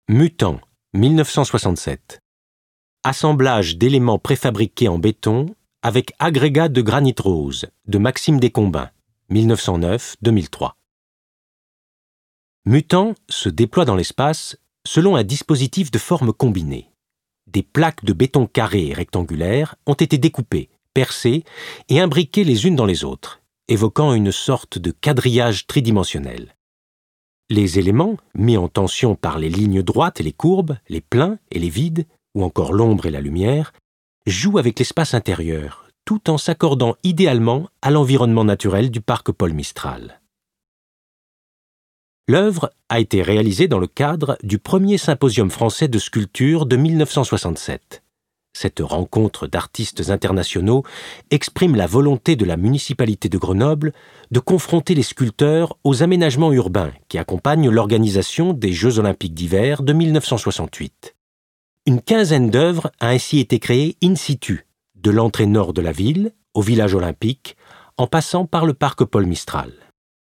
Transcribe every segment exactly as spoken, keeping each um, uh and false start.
Mutant, mille neuf cent soixante-sept. Assemblage d'éléments préfabriqués en béton avec agrégat de granit rose de Maxime Descombins, mille neuf cent neuf à deux mille trois. Mutant se déploie dans l'espace selon un dispositif de forme combinée. Des plaques de béton carré et rectangulaires ont été découpées, percées et imbriquées les unes dans les autres, évoquant une sorte de quadrillage tridimensionnel. Les éléments, mis en tension par les lignes droites et les courbes, les pleins et les vides, ou encore l'ombre et la lumière, jouent avec l'espace intérieur, tout en s'accordant idéalement à l'environnement naturel du parc Paul Mistral. L'œuvre a été réalisée dans le cadre du premier symposium français de sculpture de mille neuf cent soixante-sept. Cette rencontre d'artistes internationaux exprime la volonté de la municipalité de Grenoble de confronter les sculpteurs aux aménagements urbains qui accompagnent l'organisation des Jeux olympiques d'hiver de mille neuf cent soixante-huit. Une quinzaine d'œuvres a ainsi été créée in situ, de l'entrée nord de la ville au village olympique, en passant par le parc Paul Mistral.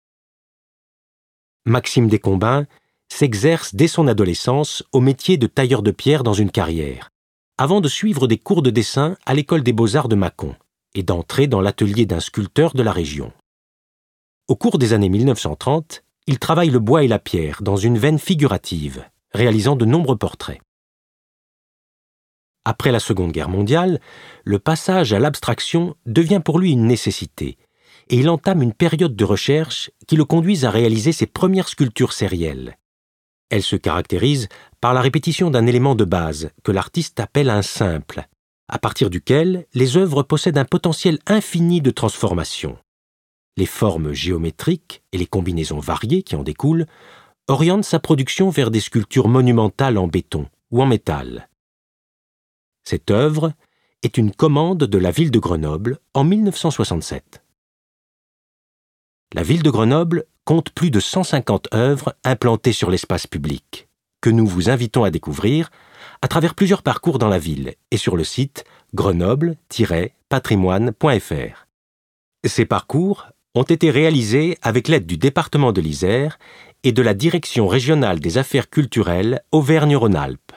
Maxime Descombins s'exerce dès son adolescence au métier de tailleur de pierre dans une carrière, avant de suivre des cours de dessin à l'école des beaux-arts de Mâcon et d'entrer dans l'atelier d'un sculpteur de la région. Au cours des années mille neuf cent trente, il travaille le bois et la pierre dans une veine figurative, réalisant de nombreux portraits. Après la Seconde Guerre mondiale, le passage à l'abstraction devient pour lui une nécessité, et il entame une période de recherche qui le conduit à réaliser ses premières sculptures sérielles. Elles se caractérisent par la répétition d'un élément de base que l'artiste appelle un simple, à partir duquel les œuvres possèdent un potentiel infini de transformation. Les formes géométriques et les combinaisons variées qui en découlent orientent sa production vers des sculptures monumentales en béton ou en métal. Cette œuvre est une commande de la ville de Grenoble en mille neuf cent soixante-sept. La ville de Grenoble compte plus de cent cinquante œuvres implantées sur l'espace public, que nous vous invitons à découvrir à travers plusieurs parcours dans la ville et sur le site grenoble tiret patrimoine point f r. Ces parcours ont été réalisés avec l'aide du département de l'Isère et de la Direction régionale des affaires culturelles Auvergne-Rhône-Alpes.